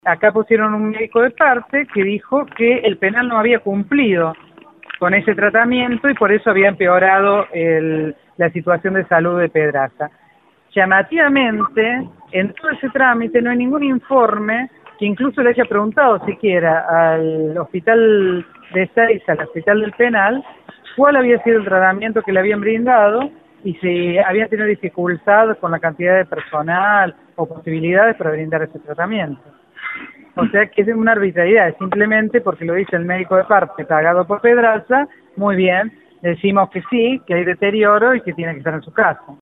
Acá pusieron un médico de parte que dijo que el penal no había cumplido con ese tratamiento y por eso había empeorado la situación de salud de Pedraza. Llamativamente, en todo ese trámite no hay ningún informe que incluso le haya preguntado siquiera al hospital de Ezeiza, al hospital del penal, cuál había sido el tratamiento que le habían brindado y si habían tenido dificultad con la cantidad de personal o posibilidades para brindar ese tratamiento. O sea que es una arbitrariedad, simplemente porque lo dice el médico de parte pagado por Pedraza, muy bien, decimos que sí, que hay deterioro y que tiene que estar en su casa.